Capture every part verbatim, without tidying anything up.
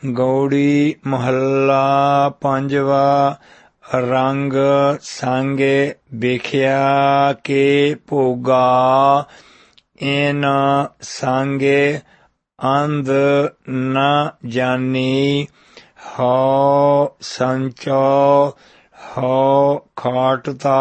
ਗੌੜੀ ਮਹੱਲਾ ਪੰਜਵਾ। ਰੰਗ ਸਾਂਗੇ ਵੇਖਿਆ ਕੇ ਭੋਗਾ, ਇਨ ਸਾਂਗੇ ਅੰਧ ਨ ਜਾਨੀ। ਹਉ ਸੰਚੋ ਹਉ ਖਾਟਤਾ,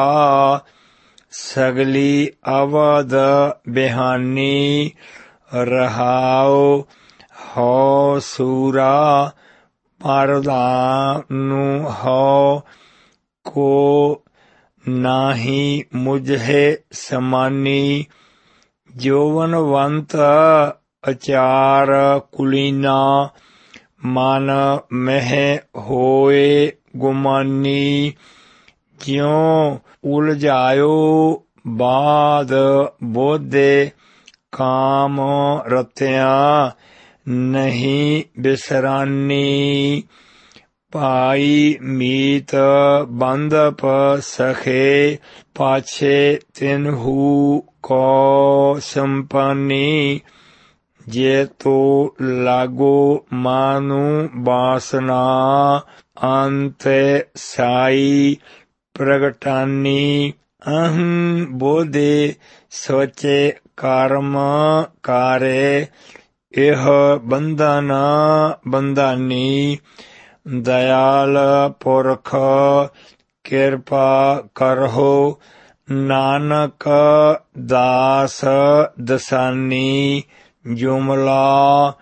ਸਗਲੀ ਅਵਧ ਬਿਹਾਨੀ। ਰਹਾਉ ਹਉ ਸੂਰਾ ਪਰਧਾਨੁ, ਹਉ ਕੋ ਨਾਹੀ ਮੁਝੇ ਸਮਾਨੀ। ਜੋਵਨਵੰਤ ਅਚਾਰ ਕੁਲੀਨਾ, ਮਨ ਮਹਿ ਹੋਏ ਗੁਮਾਨੀ। ਜਿਉ ਉਲਝਾਇਓ ਬਾਧ ਬੋਧੇ, ਕਾਮ ਰਤਿਆ ਨਹੀਂ ਬਿਸਰਾਨੀ। ਭਾਈ ਮੀਤ ਬੰਧਪ ਸਖੇ, ਪਾਛੇ ਤਿਨਹੂ ਕੋ ਸੰਪਾਨੀ। ਜੇ ਤੋ ਲਾਗੋ ਮਾਨੂ ਬਾਸਨਾ, ਅੰਤੇ ਸਾਈ ਪ੍ਰਗਟਾਨੀ। ਅਹੰ ਬੋਧੇ ਸੋਚੇ ਕਰਮ ਕਾਰੇ, ਇਹ ਬੰਧਨ ਬੰਧਾਨੀ। ਦਇਆਲ ਪੁਰਖ ਕਿਰਪਾ ਕਰਹੁ, ਨਾਨਕ ਦਾਸ ਦਸਾਨੀ। ਜੁਮਲਾ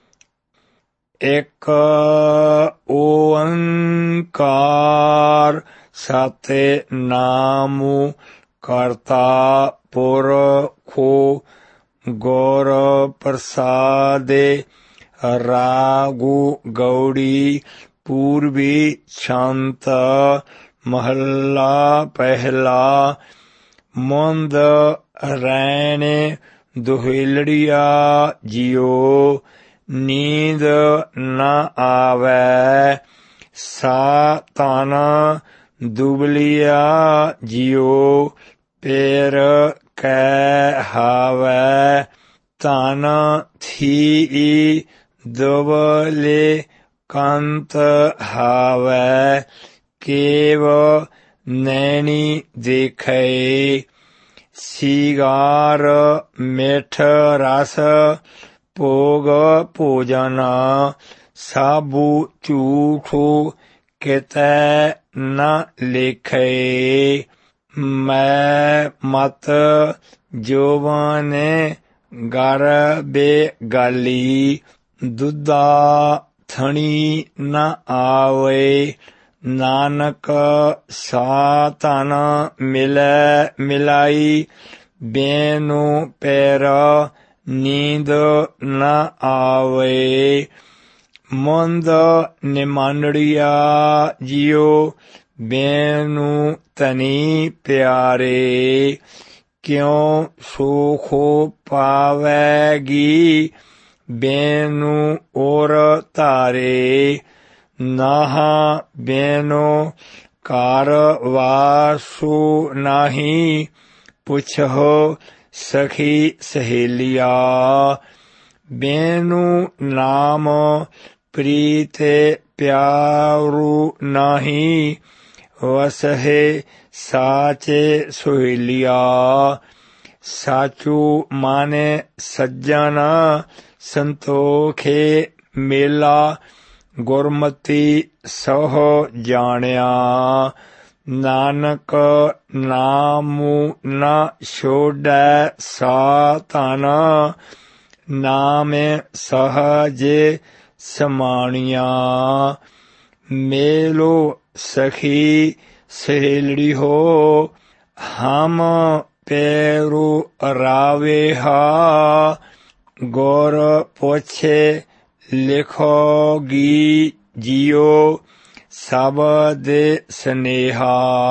ਇੱਕ ਓੰਕਾਰ, ਸਤਿ ਨਾਮੁ ਕਰਤਾ ਪੁਰਖੁ, ਗੁਰ ਪ੍ਰਸਾਦਿ। ਰਾਗੁ ਗੌੜੀ ਪੂਰਬੀ ਛੰਤ, ਮਹੱਲਾ ਪਹਿਲਾ। ਮੁੰਦ ਰੈਣਿ ਦੁਹਿਲੜੀਆ ਜਿਉ, ਨੀਂਦ ਨ ਆਵੈ। ਸਾ ਤਨ ਦੁਬਲੀਆ ਜਿਉ, ਪੇਰ ਕੈ ਹਾਵੈ। ਧਨ ਥੀਈ ਦੁਬਲੇ ਕੰਤ ਹਾਵੈ, ਕੇਵ ਨੈਣੀ ਦੇਖੈ। ਸੀਗਾਰ ਮਿਠ ਰਸ ਭੋਗ ਭੋਜਨ, ਸਾਬੂ ਝੂਠੁ ਕਿਤੈ ਨ ਲੇਖੈ। ਮੈ ਮਤ ਜੋਵਨਿ ਗਰਭੇ ਗਾਲੀ, ਦੁਧਾ ਥਣੀ ਨ ਆਵੈ। ਨਾਨਕ ਸਾ ਧਨ ਮਿਲੈ ਮਿਲਾਈ, ਬੇਨੂ ਪੈਰ ਨੀਂਦ ਨ ਆਵੈ। ਮੁੰਦ ਨਿਮਾਨੜੀਆ ਜਿਉ, ਬੇਨੂ ਧਨੀ ਪਿਆਰੇ। ਕਿਉ ਸੁਖ ਪਾਵੈਗੀ, ਬੇਨੂ ਔਰ ਧਾਰੇ। ਨਾਹ ਬੇਨੂ ਘਰ ਵਾਸੁ ਨਾਹੀ, ਪੁੱਛਹੁ ਸਖੀ ਸਹੇਲੀਆ। ਬੇਨੂ ਨਾਮ ਪ੍ਰੀਤਿ ਪਿਆਰੂ ਨਾਹੀ, ਵਸਹਿ ਸਾਚੇ ਸੁਹੇਲੀਆ। ਸਾਚੂ ਮਾਨੈ ਸੱਜਣ, ਸੰਤੋਖੇ ਮੇਲਾ। ਗੁਰਮਤਿ ਸਹੁ ਜਾਣਿਆ, ਨਾਨਕ ਨਾਮੁ ਨ ਛੋਡੈ ਸਾ ਧਨ। ਨਾਮੇ ਸਹਜੇ ਸਮਾਣੀਆ, ਮੇਲੋ ਸਖੀ ਸਹੇਲੜੀ ਹੋ। ਹਮ ਪੈਰੂ ਰਾਵੇਹਾ, ਗੁਰ ਪੁੱਛੇ ਲਿਖੋਗੀ ਜਿਉ। ਸ਼ਬਦ ਸਨੇਹਾ,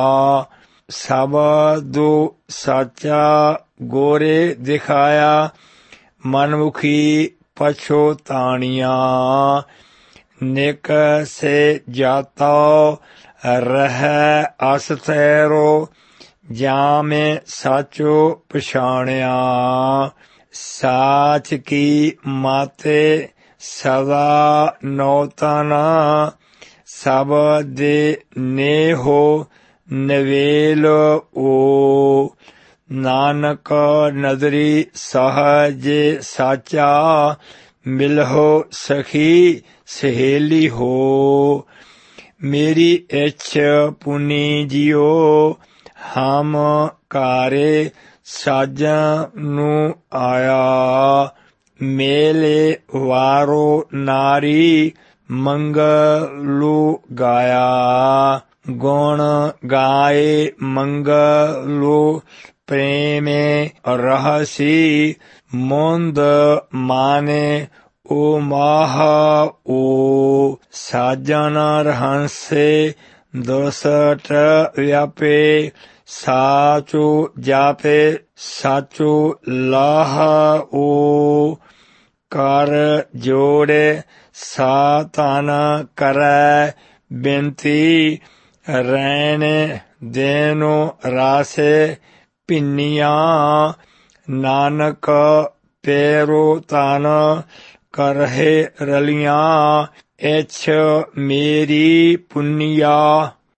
ਸ਼ਬਦੁ ਸਾਚਾ ਗੋਰੇ ਦਿਖਾਇਆ। ਮਨਮੁਖੀ ਪਛੋਤਾਣੀਆਂ, ਨਿਕ ਸੇ ਜਾਤੋ ਰਹਿ ਅਸਥੈਰੋ। ਜਾਮੇ ਸਾਚੋ ਪਛਾਣਿਆ, ਸਾਚ ਕੀ ਮਾਤੇ ਸਦਾ ਨੌਤਨ ਸਭ ਦੇ ਨੇਹੋ ਨਵੇਲ ਓ ਨਾਨਕ ਨਦਰੀ ਸਹਜੇ ਸਾਚਾ ਮਿਲਹੁ ਸਖੀ ਸਹੇਲੀ ਹੋ ਮੇਰੀ ਇੱਛ ਪੁਨੀ ਜਿਉ ਹਮ ਕਾਰੇ ਸਾਜਾਂ ਨੂੰ ਆਇਆ ਮੇਲੇ ਵਾਰੋ ਨਾਰੀ ਮੰਗਲੂ ਗਾਇਆ ਗੁਣ ਗਾਏ ਮੰਗਲੂ ਪ੍ਰੇਮੇ ਰਹਸੀ ਮੁੰਦ ਮਾਨੇ ਓ ਮਾਹ ਓ ਸਾਜਨ ਰਹੰਸੇ ਦੋਸਟ ਵਿਆਪੇ ਸਾਚੋ ਜਾਪੇ ਸਾਚੋ ਲਾਹ ਓ ਕਰ ਜੋੜੇ ਸਾਤਨ ਕਰੈ ਬੇਨਤੀ ਰੈਣ ਦੇਨੋ ਰਾਸੇ ਪਿੰਨੀਆਂ ਨਾਨਕ ਪੇਰੋ ਤਨ ਕਰਹਿ ਰਲੀਆਂ ਇੱਛ ਮੇਰੀ ਪੁੰਨਿਆ